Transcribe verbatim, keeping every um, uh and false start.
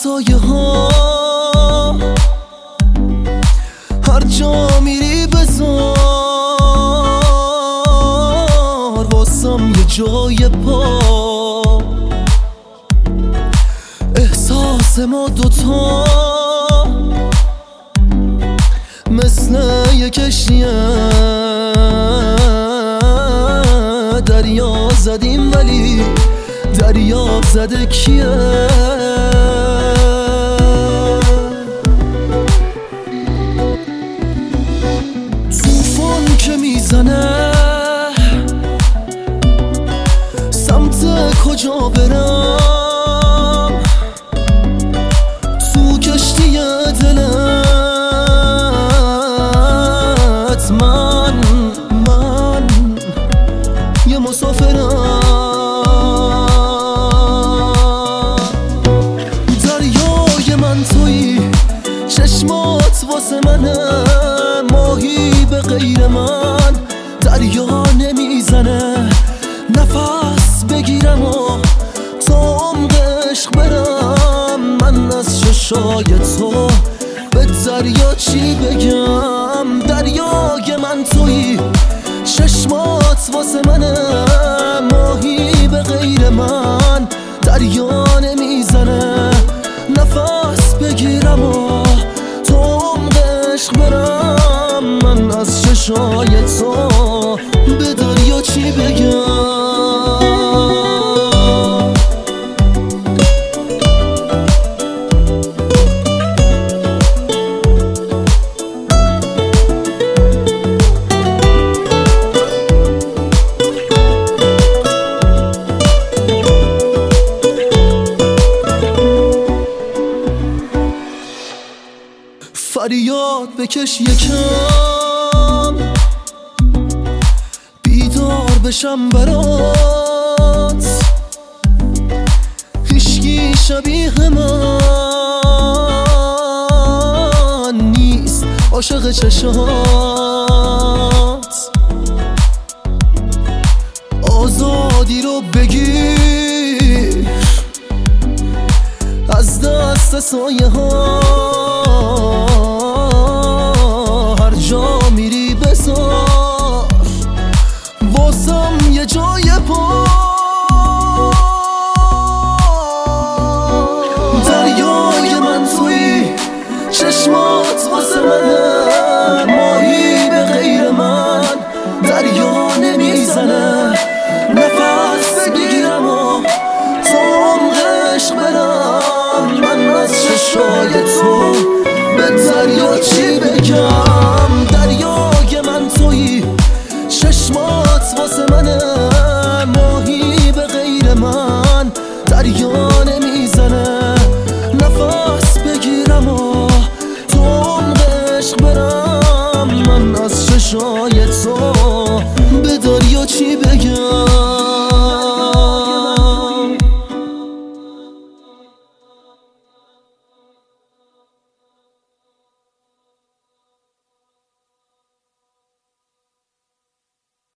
همسایه ها هر جا میری بذار واسم یه جای پا. احساس ما دوتا مثل یه کشتیه، دریا زدیم ولی دریا زده کیه؟ طوفان که میزنه سمت کجا برم؟ تو کشتی دلت من من یه مسافرم. دریای من تویی، چشمات واسه منه، ماهی به غیر من دریا نمیزنه. نفس بگیرم و تا عمق عشق برم، من از چشای تو به دریا چی بگم؟ دریای من تویی، چشمات واسه منه، ماهی به غیر من دریا نمیزنه. نفس بگیرم و تا عمق عشق برم، من از چشای تو به دریا چی بگم؟ فریاد بکش یکم بیدار بشم برات، هیچکی شبیه من نیست عاشق چشات. آزادی رو بگیر از دست سایه ها، هر جا میری بذار واسم یه جای پا. دریای من تویی، چشمات واسه منه، ماهی به غیر من دریا نمیزنه. نفس بگیرم و تا عمق عشق برم، من از چشای تو به دریا چی بگم؟ دریای من تویی، چشمات واسه منه، ماهی به غیر من دریا نمیزنه. نفس بگیرم و تا عمق عشق برم، من از چشای تو